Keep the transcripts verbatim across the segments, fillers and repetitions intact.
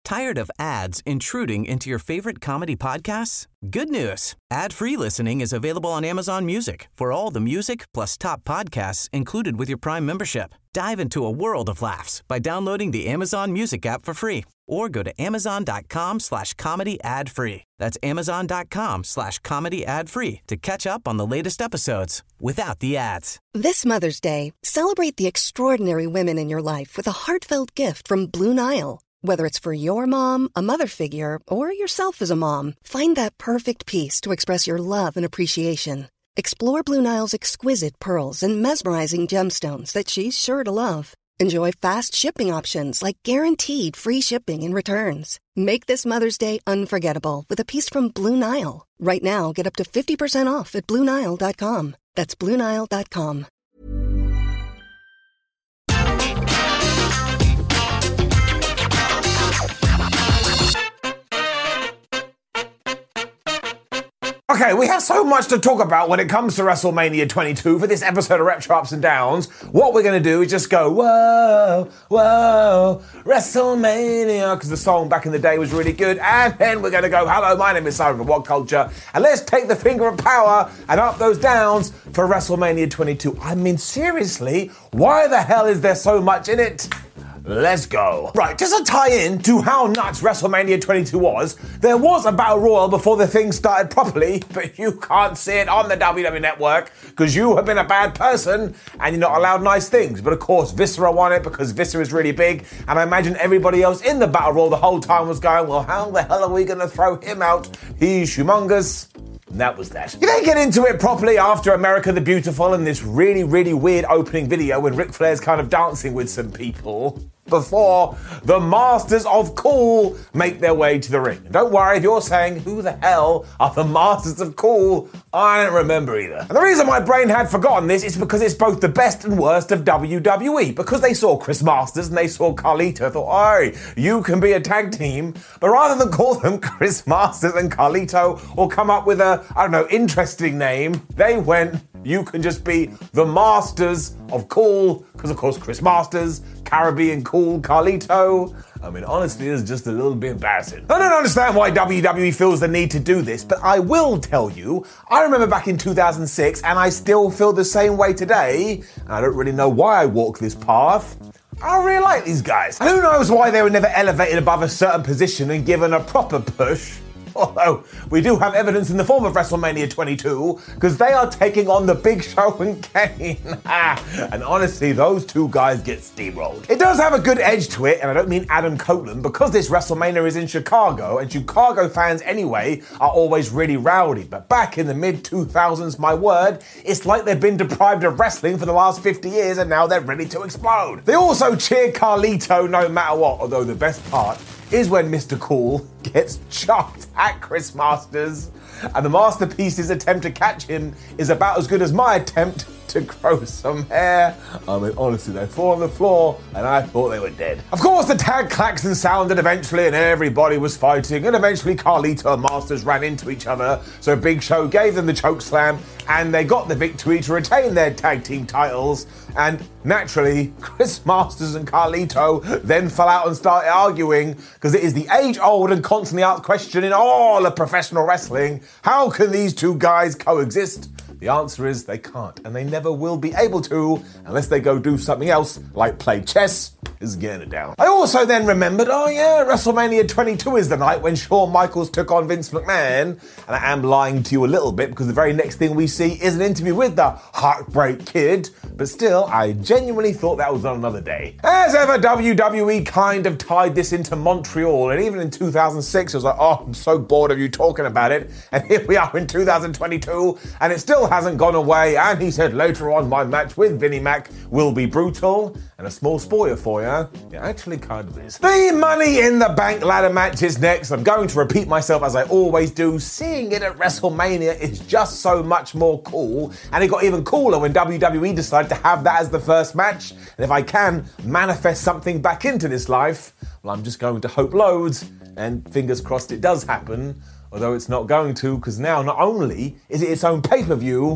Tired of ads intruding into your favorite comedy podcasts? Good news. Ad-free listening is available on Amazon Music for all the music plus top podcasts included with your Prime membership. Dive into a world of laughs by downloading the Amazon Music app for free or go to amazon.com slash comedy ad free. That's amazon.com slash comedy ad free to catch up on the latest episodes without the ads. This Mother's Day, celebrate the extraordinary women in your life with a heartfelt gift from Blue Nile. Whether it's for your mom, a mother figure, or yourself as a mom, find that perfect piece to express your love and appreciation. Explore Blue Nile's exquisite pearls and mesmerizing gemstones that she's sure to love. Enjoy fast shipping options like guaranteed free shipping and returns. Make this Mother's Day unforgettable with a piece from Blue Nile. Right now, get up to fifty percent off at Blue Nile dot com. That's Blue Nile dot com. Okay, we have so much to talk about when it comes to WrestleMania twenty-two for this episode of Retro Ups and Downs. What we're going to do is just go, whoa, whoa, WrestleMania, because the song back in the day was really good. And then we're going to go, hello, my name is Simon from What Culture, and let's take the finger of power and up those downs for WrestleMania twenty-two. I mean, seriously, why the hell is there so much in it? Let's go. Right, just to tie in to how nuts WrestleMania twenty-two was, there was a Battle Royal before the thing started properly, but you can't see it on the W W E Network because you have been a bad person and you're not allowed nice things. But of course, Viscera won it because Viscera is really big, and I imagine everybody else in the Battle Royal the whole time was going, well, how the hell are we going to throw him out? He's humongous. And that was that. You then get into it properly after America the Beautiful and this really, really weird opening video when Ric Flair's kind of dancing with some people before the Masters of Cool make their way to the ring. And don't worry if you're saying, who the hell are the Masters of Cool? I don't remember either. And the reason my brain had forgotten this is because it's both the best and worst of W W E. Because they saw Chris Masters and they saw Carlito, thought, hey, you can be a tag team. But rather than call them Chris Masters and Carlito or come up with a, I don't know, interesting name, they went, you can just be the Masters of Cool, because of course Chris Masters, Caribbean Cool, Carlito. I mean, honestly, it's just a little bit embarrassing. I don't understand why W W E feels the need to do this, but I will tell you, I remember back in two thousand six, and I still feel the same way today, and I don't really know why I walk this path. I really like these guys. And who knows why they were never elevated above a certain position and given a proper push. Although, we do have evidence in the form of WrestleMania twenty-two, because they are taking on the Big Show and Kane. And honestly, those two guys get steamrolled. It does have a good edge to it, and I don't mean Adam Copeland, because this WrestleMania is in Chicago, and Chicago fans anyway are always really rowdy. But back in the mid two thousands, my word, it's like they've been deprived of wrestling for the last fifty years, and now they're ready to explode. They also cheer Carlito no matter what, although the best part is when Mister Cool gets chucked at Chris Masters, and the Masterpiece's attempt to catch him is about as good as my attempt to grow some hair. I mean, honestly, they fall on the floor, and I thought they were dead. Of course, the tag klaxon sounded eventually, and everybody was fighting, and eventually Carlito and Masters ran into each other, so Big Show gave them the choke slam, and they got the victory to retain their tag team titles, and naturally, Chris Masters and Carlito then fell out and started arguing, because it is the age-old and constantly asked question in all of professional wrestling: how can these two guys coexist? The answer is they can't, and they never will be able to unless they go do something else, like play chess, is getting it down. I also then remembered, oh yeah, WrestleMania twenty-two is the night when Shawn Michaels took on Vince McMahon, and I am lying to you a little bit because the very next thing we see is an interview with the Heartbreak Kid, but still, I genuinely thought that was on another day. As ever, W W E kind of tied this into Montreal, and even in two thousand six, it was like, oh, I'm so bored of you talking about it, and here we are in two thousand twenty-two, and it still hasn't gone away, and he said later on my match with Vinnie Mac will be brutal, and a small spoiler for you, it actually kind of is. The Money in the Bank ladder match is next. I'm going to repeat myself as I always do. Seeing it at WrestleMania is just so much more cool, and it got even cooler when W W E decided to have that as the first match, and if I can manifest something back into this life, well, I'm just going to hope loads, and fingers crossed it does happen. Although it's not going to, because now not only is it its own pay-per-view, but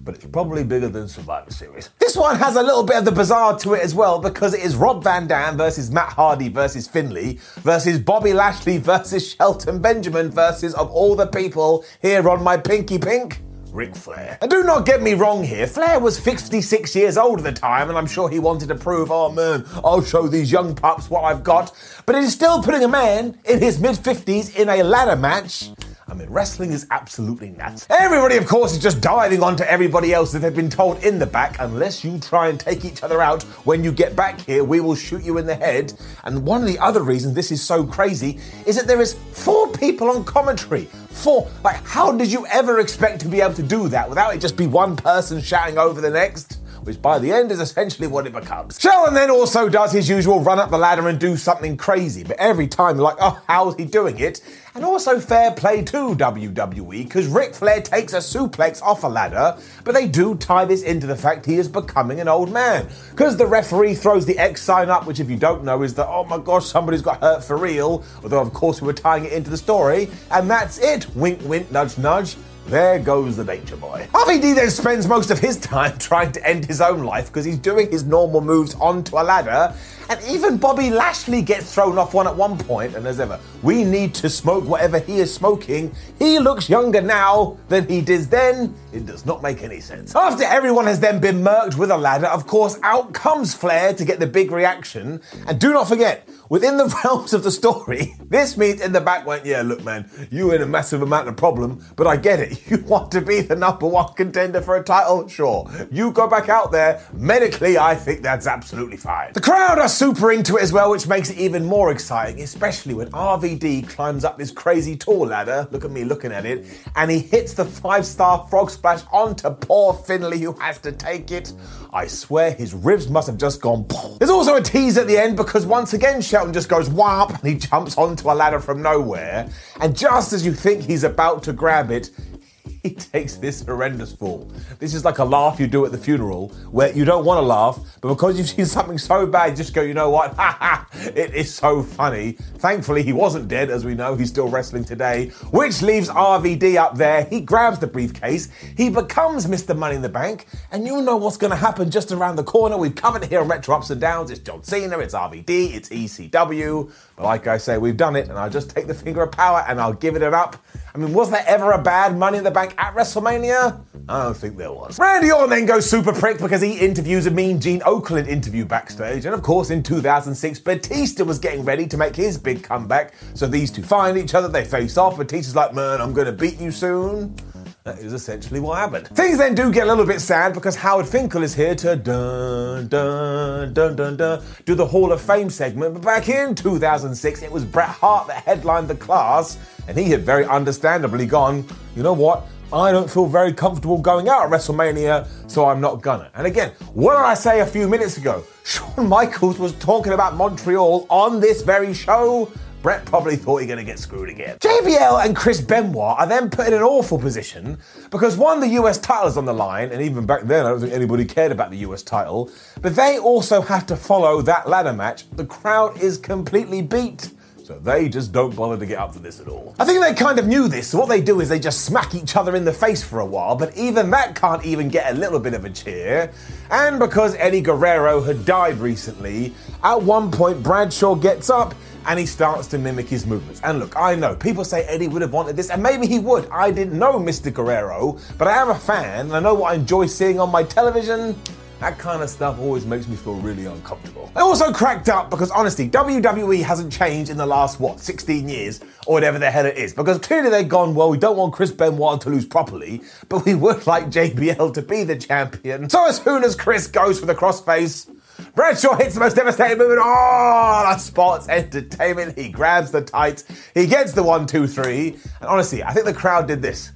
but it's probably bigger than Survivor Series. This one has a little bit of the bizarre to it as well, because it is Rob Van Dam versus Matt Hardy versus Finlay versus Bobby Lashley versus Shelton Benjamin versus, of all the people here on my pinky pink, Ric Flair. And do not get me wrong here, Flair was fifty-six years old at the time, and I'm sure he wanted to prove, oh man, I'll show these young pups what I've got. But it is still putting a man in his mid-fifties in a ladder match. I mean, wrestling is absolutely nuts. Everybody, of course, is just diving onto everybody else that they've been told in the back, unless you try and take each other out when you get back here, we will shoot you in the head. And one of the other reasons this is so crazy is that there is four people on commentary. Four. Like, how did you ever expect to be able to do that without it just be one person shouting over the next? Which by the end is essentially what it becomes. Sheldon then also does his usual run up the ladder and do something crazy, but every time you're like, oh, how's he doing it? And also fair play to W W E, because Ric Flair takes a suplex off a ladder, but they do tie this into the fact he is becoming an old man. Because the referee throws the X sign up, which if you don't know is that, oh my gosh, somebody's got hurt for real, although of course we were tying it into the story, and that's it. Wink, wink, nudge, nudge. There goes the Nature Boy. R V D then spends most of his time trying to end his own life because he's doing his normal moves onto a ladder, and even Bobby Lashley gets thrown off one at one point, and as ever, we need to smoke whatever he is smoking. He looks younger now than he did then. It does not make any sense. After everyone has then been murked with a ladder, of course, out comes Flair to get the big reaction, and do not forget, within the realms of the story, this means in the back went, yeah, look, man, you're in a massive amount of problem, but I get it. You want to be the number one contender for a title? Sure. You go back out there. Medically, I think that's absolutely fine. The crowd are super into it as well, which makes it even more exciting, especially when R V D climbs up this crazy tall ladder, look at me looking at it, and he hits the five-star frog splash onto poor Finlay, who has to take it. I swear his ribs must have just gone poof. There's also a tease at the end because once again Shelton just goes whop and he jumps onto a ladder from nowhere, and just as you think he's about to grab it, he takes this horrendous fall. This is like a laugh you do at the funeral where you don't want to laugh, but because you've seen something so bad, you just go, you know what? Ha ha! It is so funny. Thankfully, he wasn't dead, as we know. He's still wrestling today, which leaves R V D up there. He grabs the briefcase. He becomes Mister Money in the Bank, and you know what's going to happen just around the corner. We've covered it here on Retro Ups and Downs. It's John Cena, it's R V D, it's E C W. But like I say, we've done it, and I'll just take the finger of power and I'll give it an up. I mean, was there ever a bad Money in the Bank at WrestleMania? I don't think there was. Randy Orton then goes super prick because he interviews a Mean Gene Okerlund interview backstage. And of course, in two thousand six, Batista was getting ready to make his big comeback. So these two find each other, they face off. Batista's like, man, I'm going to beat you soon. That is essentially what happened. Things then do get a little bit sad because Howard Finkel is here to dun, dun, dun, dun, dun, do the Hall of Fame segment. But back in two thousand six, it was Bret Hart that headlined the class, and he had very understandably gone, you know what? I don't feel very comfortable going out at WrestleMania, so I'm not gonna. And again, what did I say a few minutes ago? Shawn Michaels was talking about Montreal on this very show. Bret probably thought he was going to get screwed again. J B L and Chris Benoit are then put in an awful position because one, the U S title is on the line, and even back then I don't think anybody cared about the U S title, but they also have to follow that ladder match. The crowd is completely beat. So they just don't bother to get up for this at all. I think they kind of knew this, so what they do is they just smack each other in the face for a while, but even that can't even get a little bit of a cheer. And because Eddie Guerrero had died recently, at one point Bradshaw gets up and he starts to mimic his movements. And look, I know, people say Eddie would have wanted this, and maybe he would. I didn't know Mister Guerrero, but I am a fan, and I know what I enjoy seeing on my television. That kind of stuff always makes me feel really uncomfortable. I also cracked up because honestly, W W E hasn't changed in the last, what, sixteen years or whatever the hell it is. Because clearly they've gone, well, we don't want Chris Benoit to lose properly, but we would like J B L to be the champion. So as soon as Chris goes for the crossface, Bradshaw hits the most devastating move in all of sports entertainment. He grabs the tights, he gets the one, two, three, and honestly, I think the crowd did this.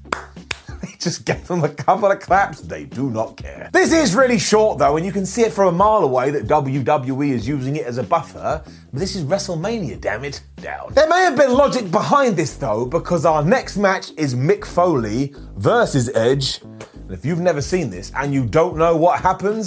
Just gave them a couple of claps. They do not care. This is really short though, and you can see it from a mile away that W W E is using it as a buffer. But this is WrestleMania, damn it. Down. There may have been logic behind this though, because our next match is Mick Foley versus Edge. And if you've never seen this and you don't know what happens,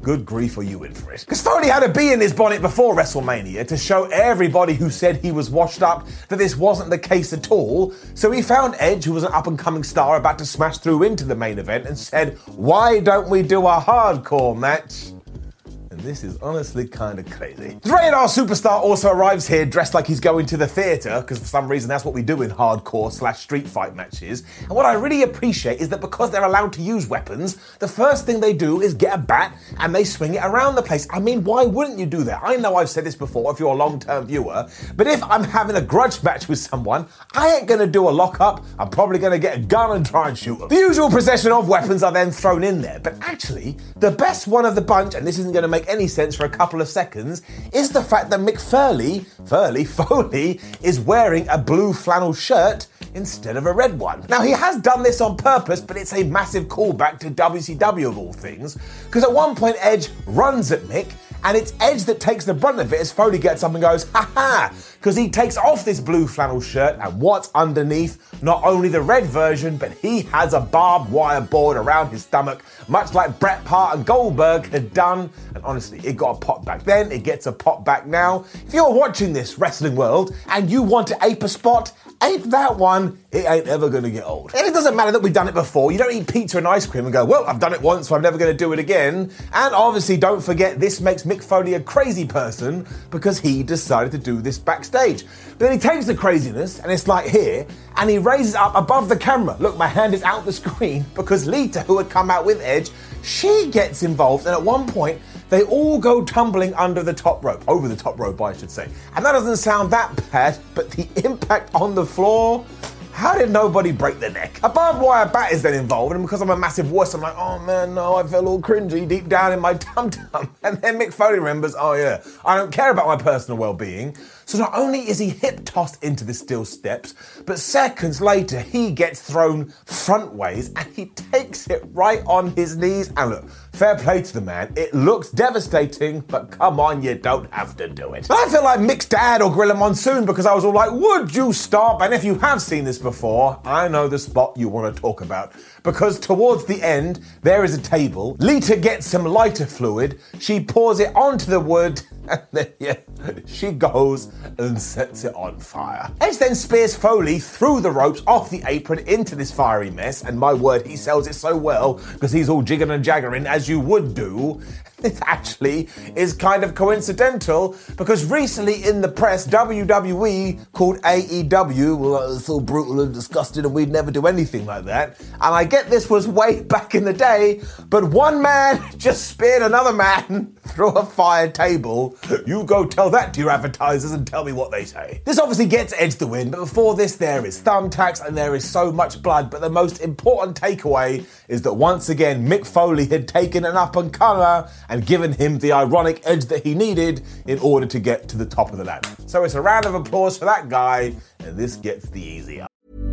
good grief, are you in for it? Because Foley had a bee in his bonnet before WrestleMania to show everybody who said he was washed up that this wasn't the case at all. So he found Edge, who was an up-and-coming star about to smash through into the main event, and said, why don't we do a hardcore match? And this is honestly kind of crazy. The Rated R superstar also arrives here dressed like he's going to the theatre, because for some reason that's what we do in hardcore slash street fight matches. And what I really appreciate is that because they're allowed to use weapons, the first thing they do is get a bat and they swing it around the place. I mean, why wouldn't you do that? I know I've said this before if you're a long-term viewer, but if I'm having a grudge match with someone, I ain't gonna do a lock-up. I'm probably gonna get a gun and try and shoot them. The usual procession of weapons are then thrown in there, but actually, the best one of the bunch, and this isn't gonna make any sense for a couple of seconds, is the fact that Mick Foley, Foley, Foley is wearing a blue flannel shirt instead of a red one. Now, he has done this on purpose, but it's a massive callback to W C W of all things, because at one point Edge runs at Mick, and it's Edge that takes the brunt of it as Foley gets up and goes, ha ha, because he takes off this blue flannel shirt, and what's underneath? Not only the red version, but he has a barbed wire board around his stomach, much like Bret Hart and Goldberg had done, and honestly, it got a pop back then, it gets a pop back now. If you're watching this wrestling world, and you want to ape a spot, ape that one, it ain't ever gonna get old. And it doesn't matter that we've done it before. You don't eat pizza and ice cream and go, well, I've done it once, so I'm never gonna do it again. And obviously, don't forget, this makes Mick Foley a crazy person because he decided to do this backstage. But then he takes the craziness, and it's like here, and he raises up above the camera. Look, my hand is out the screen because Lita, who had come out with Edge, she gets involved, and at one point, they all go tumbling under the top rope, over the top rope, I should say. And that doesn't sound that bad, but the impact on the floor, how did nobody break their neck? A barbed wire bat is then involved, and because I'm a massive wuss, I'm like, oh man, no, I feel all cringy deep down in my tum-tum. And then Mick Foley remembers, oh yeah, I don't care about my personal well-being. So not only is he hip-tossed into the steel steps, but seconds later, he gets thrown front ways, and he takes it right on his knees. And look, fair play to the man. It looks devastating, but come on, you don't have to do it. But I feel like Mick's dad or Gorilla Monsoon, because I was all like, would you stop? And if you have seen this before, I know the spot you want to talk about. Because towards the end, there is a table. Lita gets some lighter fluid. She pours it onto the wood, and then, yeah, she goes and sets it on fire. Edge then spears Foley through the ropes off the apron into this fiery mess, and my word, he sells it so well because he's all jigging and jaggering as you would do. This actually is kind of coincidental because recently in the press, W W E called A E W, well, it's so brutal and disgusting and we'd never do anything like that. And I get this was way back in the day, but one man just speared another man through a fire table. You go tell that to your advertisers and tell me what they say. This obviously gets Edge the win, but before this there is thumbtacks and there is so much blood, but the most important takeaway is that once again Mick Foley had taken an up-and-comer and given him the ironic edge that he needed in order to get to the top of the ladder. So it's a round of applause for that guy, and this gets the easier.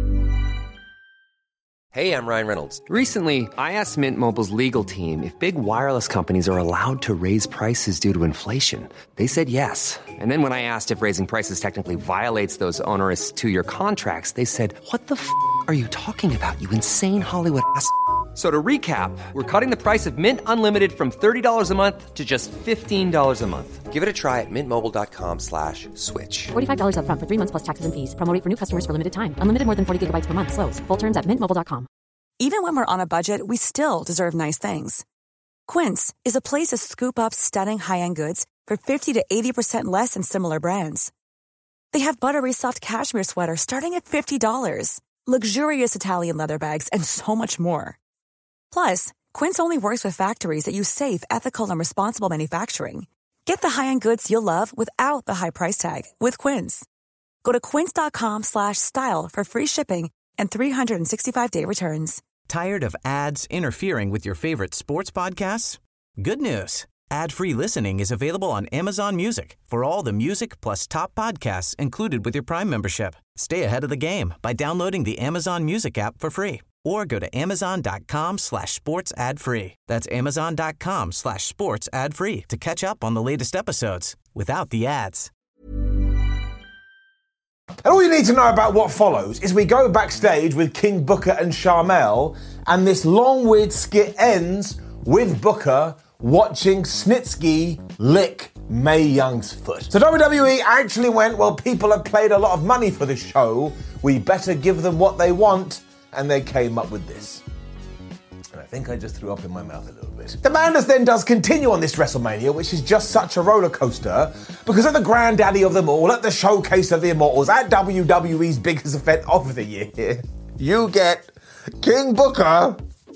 Hey, I'm Ryan Reynolds. Recently, I asked Mint Mobile's legal team if big wireless companies are allowed to raise prices due to inflation. They said yes. And then when I asked if raising prices technically violates those onerous two-year contracts, they said, what the f*** are you talking about, you insane Hollywood ass f- So to recap, we're cutting the price of Mint Unlimited from thirty dollars a month to just fifteen dollars a month. Give it a try at mintmobile.com slash switch. forty-five dollars up front for three months plus taxes and fees. Promo rate for new customers for limited time. Unlimited more than forty gigabytes per month. Slows full terms at mint mobile dot com. Even when we're on a budget, we still deserve nice things. Quince is a place to scoop up stunning high-end goods for fifty to eighty percent less than similar brands. They have buttery soft cashmere sweaters starting at fifty dollars, luxurious Italian leather bags, and so much more. Plus, Quince only works with factories that use safe, ethical, and responsible manufacturing. Get the high-end goods you'll love without the high price tag with Quince. Go to quince.com slash style for free shipping and three sixty-five day returns. Tired of ads interfering with your favorite sports podcasts? Good news. Ad-free listening is available on Amazon Music for all the music plus top podcasts included with your Prime membership. Stay ahead of the game by downloading the Amazon Music app for free or go to amazon.com slash sports ad free. That's amazon.com slash sports ad free to catch up on the latest episodes without the ads. And all you need to know about what follows is we go backstage with King Booker and Sharmell, and this long weird skit ends with Booker watching Snitsky lick Mae Young's foot. So W W E actually went, well, people have paid a lot of money for this show, we better give them what they want, and they came up with this. And I think I just threw up in my mouth a little bit. The madness then does continue on this WrestleMania, which is just such a roller coaster, because at the granddaddy of them all, at the showcase of the Immortals, at W W E's biggest event of the year, you get King Booker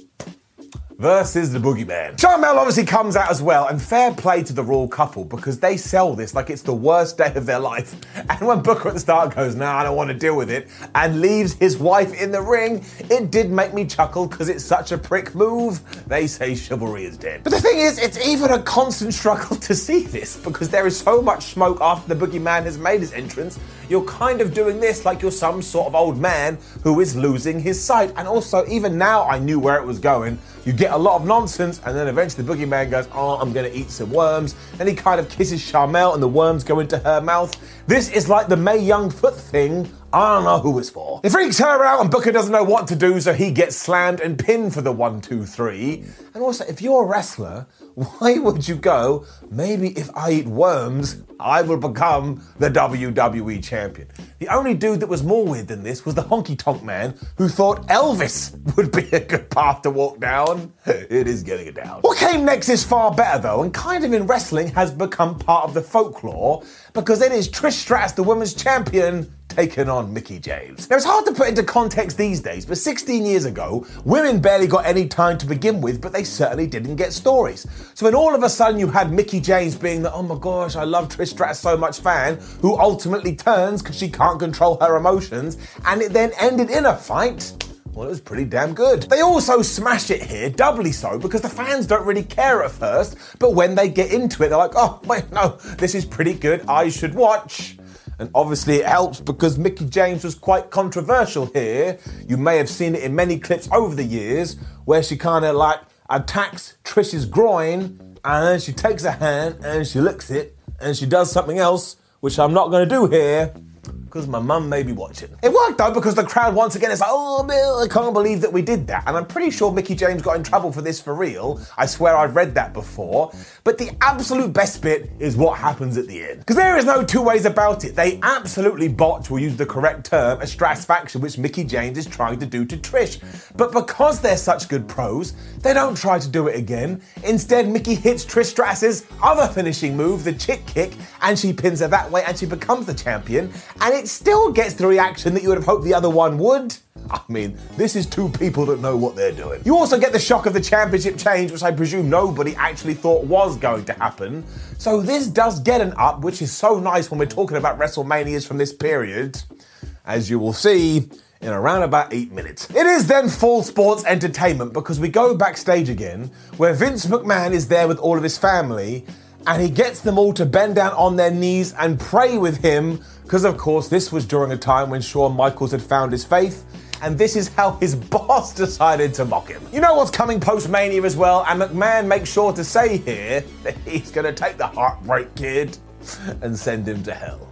versus the Boogeyman. Sharmell obviously comes out as well, and fair play to the Royal couple, because they sell this like it's the worst day of their life. And when Booker at the start goes, nah, I don't want to deal with it, and leaves his wife in the ring, it did make me chuckle because it's such a prick move. They say chivalry is dead. But the thing is, it's even a constant struggle to see this, because there is so much smoke after the Boogeyman has made his entrance. You're kind of doing this like you're some sort of old man who is losing his sight. And also, even now I knew where it was going. You get a lot of nonsense, and then eventually the Boogeyman goes, oh, I'm going to eat some worms. Then he kind of kisses Sharmell, and the worms go into her mouth. This is like the Mae Young foot thing. I don't know who it's for. It freaks her out, and Booker doesn't know what to do, so he gets slammed and pinned for the one, two, three. And also, if you're a wrestler, why would you go, maybe if I eat worms, I will become the W W E champion? The only dude that was more weird than this was the honky tonk man who thought Elvis would be a good path to walk down. It is getting it down. What came next is far better though, and kind of in wrestling has become part of the folklore, because it is Trish Stratus, the women's champion, taking on Mickie James. Now, it's hard to put into context these days, but sixteen years ago, women barely got any time to begin with, but they certainly didn't get stories. So when all of a sudden you had Mickie James being the, oh my gosh, I love Trish Stratus so much fan, who ultimately turns because she can't control her emotions, and it then ended in a fight, well, it was pretty damn good. They also smash it here, doubly so, because the fans don't really care at first, but when they get into it, they're like, oh, wait, no, this is pretty good, I should watch. And obviously it helps because Mickie James was quite controversial here. You may have seen it in many clips over the years where she kind of like attacks Trish's groin, and then she takes her hand and she licks it and she does something else, which I'm not going to do here because my mum may be watching. It worked though, because the crowd once again is like, oh, Bill, I can't believe that we did that. And I'm pretty sure Mickie James got in trouble for this for real. I swear I've read that before. But the absolute best bit is what happens at the end. Because there is no two ways about it. They absolutely botch, we'll use the correct term, a stratisfaction which Mickie James is trying to do to Trish. But because they're such good pros, they don't try to do it again. Instead, Mickie hits Trish Stratus's other finishing move, the chick kick, and she pins her that way and she becomes the champion. And it still gets the reaction that you would have hoped the other one would. I mean, this is two people that know what they're doing. You also get the shock of the championship change, which I presume nobody actually thought was going to happen. So this does get an up, which is so nice when we're talking about WrestleManias from this period, as you will see in around about eight minutes. It is then full sports entertainment, because we go backstage again, where Vince McMahon is there with all of his family, and he gets them all to bend down on their knees and pray with him, because of course this was during a time when Shawn Michaels had found his faith, and this is how his boss decided to mock him. You know what's coming post-Mania as well, and McMahon makes sure to say here that he's going to take the Heartbreak Kid and send him to hell.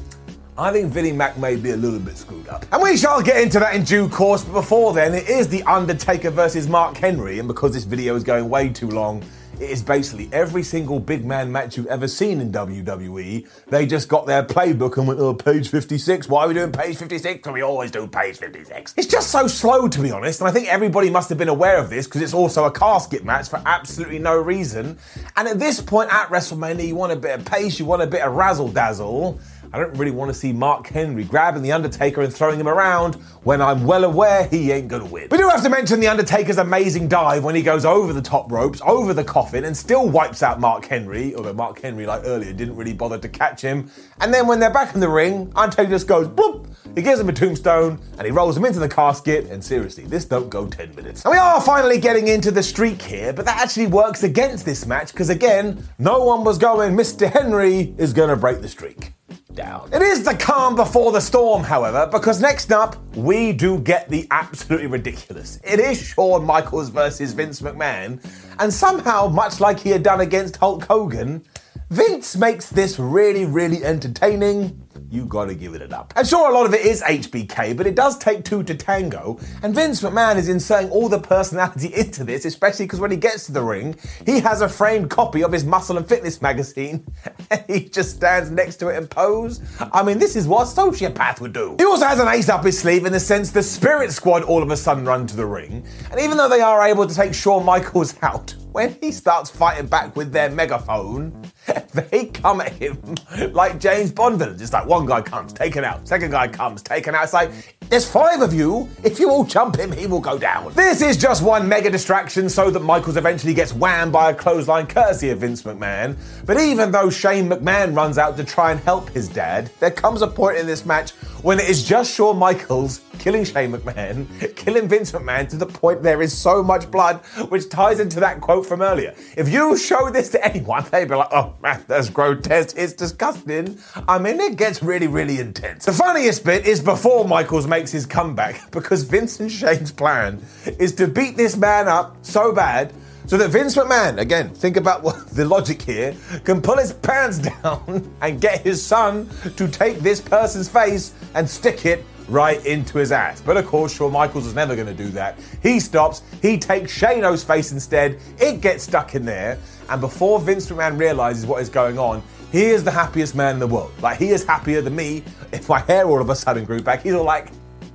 I think Vinnie Mac may be a little bit screwed up. And we shall get into that in due course, but before then, it is The Undertaker versus Mark Henry, and because this video is going way too long, it is basically every single big man match you've ever seen in W W E. They just got their playbook and went, oh, page fifty-six. Why are we doing page fifty-six? Because we always do page fifty-six. It's just so slow, to be honest, and I think everybody must have been aware of this because it's also a casket match for absolutely no reason. And at this point at WrestleMania, you want a bit of pace, you want a bit of razzle-dazzle. I don't really want to see Mark Henry grabbing The Undertaker and throwing him around when I'm well aware he ain't going to win. We do have to mention The Undertaker's amazing dive when he goes over the top ropes, over the coffin, and still wipes out Mark Henry, although Mark Henry, like earlier, didn't really bother to catch him. And then when they're back in the ring, Undertaker just goes bloop, he gives him a tombstone, and he rolls him into the casket, and seriously, this don't go ten minutes. And we are finally getting into the streak here, but that actually works against this match, because again, no one was going, Mister Henry is going to break the streak. Down. It is the calm before the storm, however, because next up, we do get the absolutely ridiculous. It is Shawn Michaels versus Vince McMahon, and somehow, much like he had done against Hulk Hogan, Vince makes this really, really entertaining, you gotta give it up. And sure, a lot of it is H B K, but it does take two to tango, and Vince McMahon is inserting all the personality into this, especially because when he gets to the ring, he has a framed copy of his Muscle and Fitness magazine, and he just stands next to it and pose. I mean, this is what a sociopath would do. He also has an ace up his sleeve in the sense the Spirit Squad all of a sudden run to the ring, and even though they are able to take Shawn Michaels out, when he starts fighting back with their megaphone, they come at him like James Bond villains. It's like one guy comes, taken out. Second guy comes, taken out. It's like, there's five of you. If you all jump him, he will go down. This is just one mega distraction so that Michaels eventually gets whammed by a clothesline courtesy of Vince McMahon. But even though Shane McMahon runs out to try and help his dad, there comes a point in this match when it is just Shawn Michaels killing Shane McMahon, killing Vince McMahon to the point there is so much blood, which ties into that quote from earlier. If you show this to anyone, they'd be like, oh man, that's grotesque, it's disgusting. I mean, it gets really, really intense. The funniest bit is before Michaels makes his comeback, because Vince and Shane's plan is to beat this man up so bad so that Vince McMahon, again, think about what the logic here, can pull his pants down and get his son to take this person's face and stick it right into his ass. But of course, Shawn Michaels is never going to do that. He stops, he takes Shane-O's face instead, it gets stuck in there, and before Vince McMahon realizes what is going on, he is the happiest man in the world. Like, he is happier than me if my hair all of a sudden grew back. He's all like,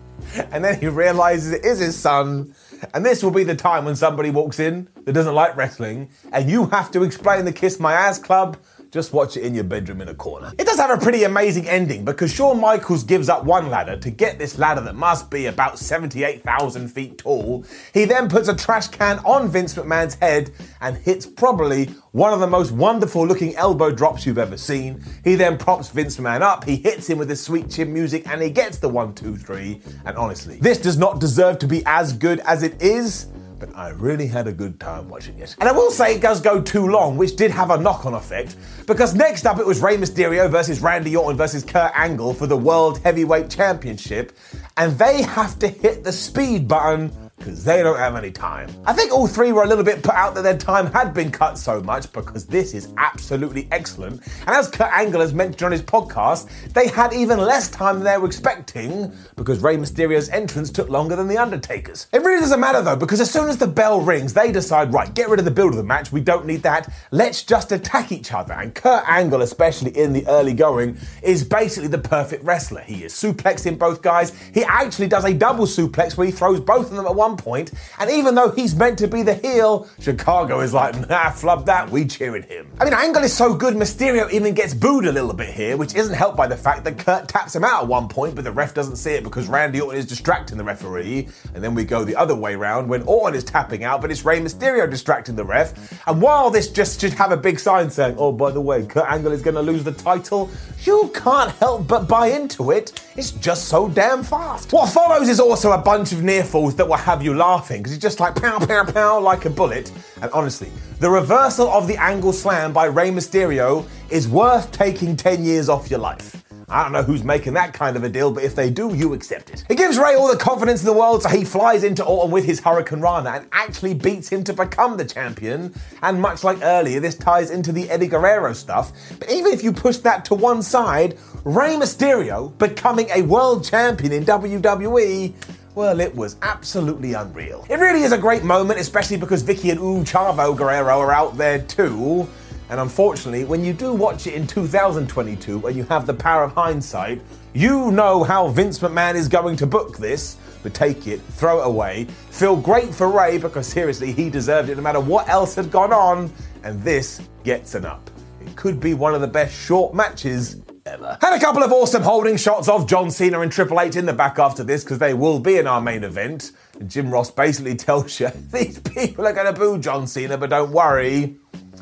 and then he realizes it is his son. And this will be the time when somebody walks in that doesn't like wrestling, and you have to explain the Kiss My Ass Club. Just watch it in your bedroom in a corner. It does have a pretty amazing ending because Shawn Michaels gives up one ladder to get this ladder that must be about seventy-eight thousand feet tall. He then puts a trash can on Vince McMahon's head and hits probably one of the most wonderful looking elbow drops you've ever seen. He then props Vince McMahon up, he hits him with his sweet chin music, and he gets the one, two, three. And honestly, this does not deserve to be as good as it is, but I really had a good time watching it. And I will say it does go too long, which did have a knock-on effect, because next up it was Rey Mysterio versus Randy Orton versus Kurt Angle for the World Heavyweight Championship, and they have to hit the speed button because they don't have any time. I think all three were a little bit put out that their time had been cut so much, because this is absolutely excellent. And as Kurt Angle has mentioned on his podcast, they had even less time than they were expecting because Rey Mysterio's entrance took longer than The Undertaker's. It really doesn't matter though, because as soon as the bell rings, they decide, right, get rid of the build of the match, we don't need that, let's just attack each other. And Kurt Angle, especially in the early going, is basically the perfect wrestler. He is suplexing both guys. He actually does a double suplex where he throws both of them at one point, and even though he's meant to be the heel, Chicago is like, nah, flub that, we cheering him. I mean, Angle is so good, Mysterio even gets booed a little bit here, which isn't helped by the fact that Kurt taps him out at one point, but the ref doesn't see it because Randy Orton is distracting the referee, and then we go the other way round when Orton is tapping out, but it's Rey Mysterio distracting the ref, and while this just should have a big sign saying, oh, by the way, Kurt Angle is going to lose the title, you can't help but buy into it. It's just so damn fast. What follows is also a bunch of near falls that will have you laughing, because it's just like pow, pow, pow, like a bullet. And honestly, the reversal of the Angle Slam by Rey Mysterio is worth taking ten years off your life. I don't know who's making that kind of a deal, but if they do, you accept it. It gives Rey all the confidence in the world, so he flies into Orton with his Hurricane Rana and actually beats him to become the champion. And much like earlier, this ties into the Eddie Guerrero stuff. But even if you push that to one side, Rey Mysterio becoming a world champion in W W E, well, it was absolutely unreal. It really is a great moment, especially because Vicky and Ooh Chavo Guerrero are out there too. And unfortunately, when you do watch it in two thousand twenty-two and you have the power of hindsight, you know how Vince McMahon is going to book this. But take it, throw it away, feel great for Rey because seriously, he deserved it no matter what else had gone on. And this gets an up. It could be one of the best short matches ever. Had a couple of awesome holding shots of John Cena and Triple H in the back after this because they will be in our main event. And Jim Ross basically tells you, these people are going to boo John Cena, but don't worry.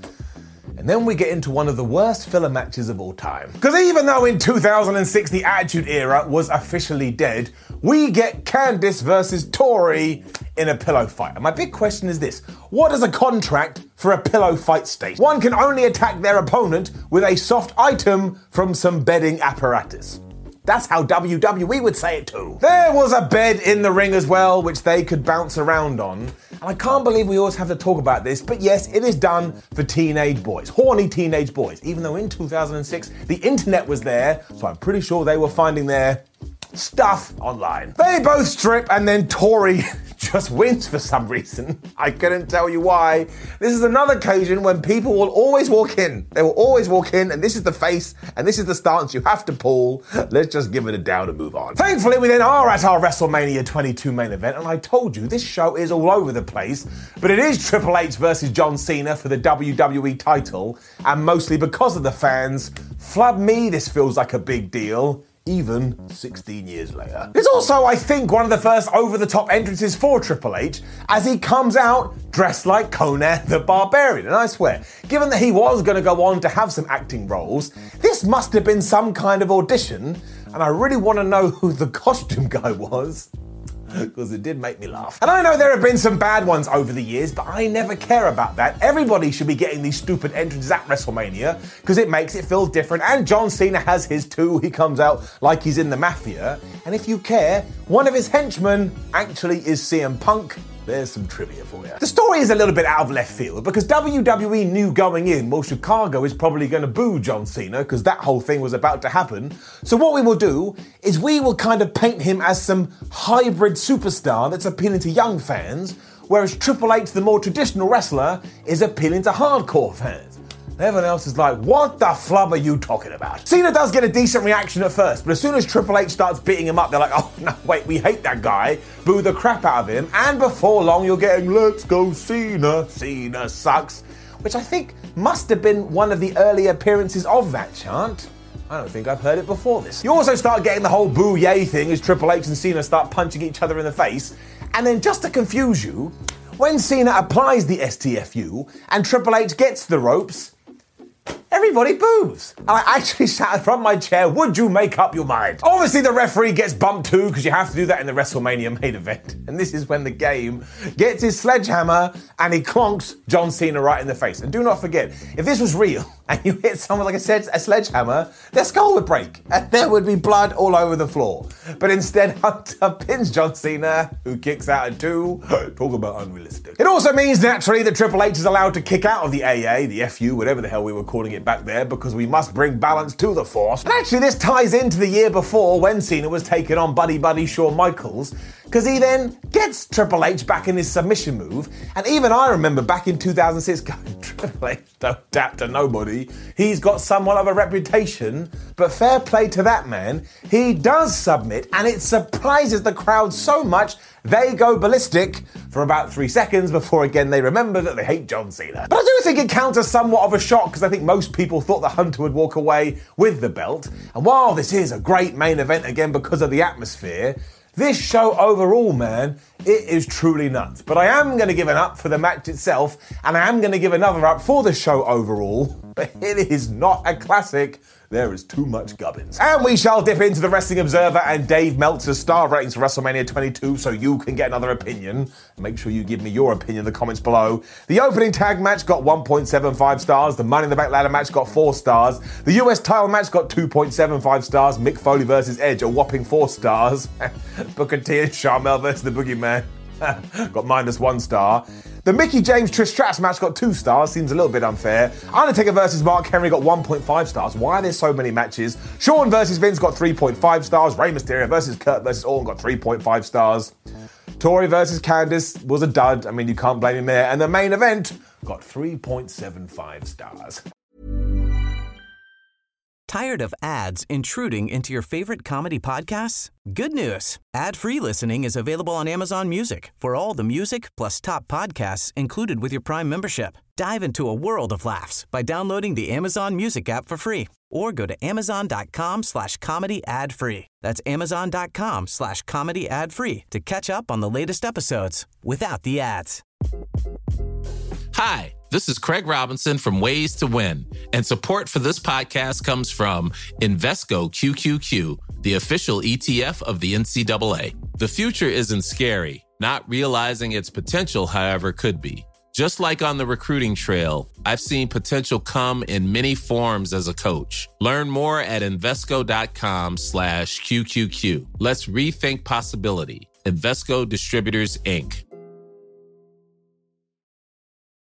And then we get into one of the worst filler matches of all time. Because even though in two thousand six the Attitude Era was officially dead, we get Candice versus Tori in a pillow fight. And my big question is this: what does a contract for a pillow fight state? One can only attack their opponent with a soft item from some bedding apparatus. That's how W W E would say it too. There was a bed in the ring as well, which they could bounce around on. And I can't believe we always have to talk about this, but yes, it is done for teenage boys, horny teenage boys, even though in two thousand six, the internet was there, so I'm pretty sure they were finding their stuff online. They both strip and then Tori just wins for some reason. I couldn't tell you why. This is another occasion when people will always walk in. They will always walk in and this is the face and this is the stance you have to pull. Let's just give it a down and move on. Thankfully, we then are at our WrestleMania twenty-two main event, and I told you this show is all over the place, but it is Triple H versus John Cena for the W W E title, and mostly because of the fans. Flub me, this feels like a big deal. Even sixteen years later. It's also, I think, one of the first over-the-top entrances for Triple H, as he comes out dressed like Conan the Barbarian. And I swear, given that he was going to go on to have some acting roles, this must have been some kind of audition, and I really want to know who the costume guy was, because it did make me laugh. And I know there have been some bad ones over the years, but I never care about that. Everybody should be getting these stupid entrances at WrestleMania, because it makes it feel different, and John Cena has his too. He comes out like he's in the Mafia, and if you care, one of his henchmen actually is C M Punk. There's some trivia for you. The story is a little bit out of left field because W W E knew going in, well, Chicago is probably going to boo John Cena because that whole thing was about to happen. So what we will do is we will kind of paint him as some hybrid superstar that's appealing to young fans, whereas Triple H, the more traditional wrestler, is appealing to hardcore fans. Everyone else is like, what the flub are you talking about? Cena does get a decent reaction at first, but as soon as Triple H starts beating him up, they're like, oh, no, wait, we hate that guy. Boo the crap out of him. And before long, you're getting, let's go Cena. Cena sucks. Which I think must have been one of the early appearances of that chant. I don't think I've heard it before this. You also start getting the whole boo yay thing as Triple H and Cena start punching each other in the face. And then just to confuse you, when Cena applies the S T F U and Triple H gets the ropes, everybody boos. And I actually shouted from my chair, would you make up your mind? Obviously the referee gets bumped too, because you have to do that in the WrestleMania main event. And this is when the game gets his sledgehammer and he clonks John Cena right in the face. And do not forget, if this was real and you hit someone like I said, a sledgehammer, their skull would break and there would be blood all over the floor. But instead, Hunter pins John Cena, who kicks out at two. Talk about unrealistic. It also means naturally that Triple H is allowed to kick out of the A A, the F U, whatever the hell we were calling it back there, because we must bring balance to the force. And actually this ties into the year before when Cena was taking on Buddy Buddy Shawn Michaels, because he then gets Triple H back in his submission move. And even I remember back in two thousand six going, Triple H don't tap to nobody. He's got somewhat of a reputation, but fair play to that man. He does submit and it surprises the crowd so much they go ballistic for about three seconds before again they remember that they hate John Cena. But I do think it counts as somewhat of a shock because I think most people thought that Hunter would walk away with the belt. And while this is a great main event again because of the atmosphere, this show overall, man, it is truly nuts. But I am going to give an up for the match itself, and I am going to give another up for the show overall. But it is not a classic. There is too much gubbins. And we shall dip into the Wrestling Observer and Dave Meltzer's star ratings for WrestleMania twenty-two so you can get another opinion. Make sure you give me your opinion in the comments below. The opening tag match got one point seven five stars. The Money in the Bank ladder match got four stars. The U S title match got two point seven five stars. Mick Foley versus Edge, a whopping four stars. Booker T and Sharmell versus the Boogeyman got minus one star. The Mickie James Trish Stratus match got two stars, seems a little bit unfair. Undertaker versus Mark Henry got one point five stars. Why are there so many matches? Shawn versus Vince got three point five stars. Rey Mysterio versus Kurt versus Orton got three point five stars. Tori versus Candice was a dud. I mean, you can't blame him there. And the main event got three point seven five stars. Tired of ads intruding into your favorite comedy podcasts? Good news. Ad-free listening is available on Amazon Music for all the music plus top podcasts included with your Prime membership. Dive into a world of laughs by downloading the Amazon Music app for free or go to amazon.com slash comedy ad free. That's amazon.com slash comedy ad free to catch up on the latest episodes without the ads. Hi, this is Craig Robinson from Ways to Win, and support for this podcast comes from Invesco Q Q Q, the official E T F of the N C double A. The future isn't scary. Not realizing its potential, however, could be. Just like on the recruiting trail, I've seen potential come in many forms as a coach. Learn more at Invesco.com slash QQQ. Let's rethink possibility. Invesco Distributors, Incorporated.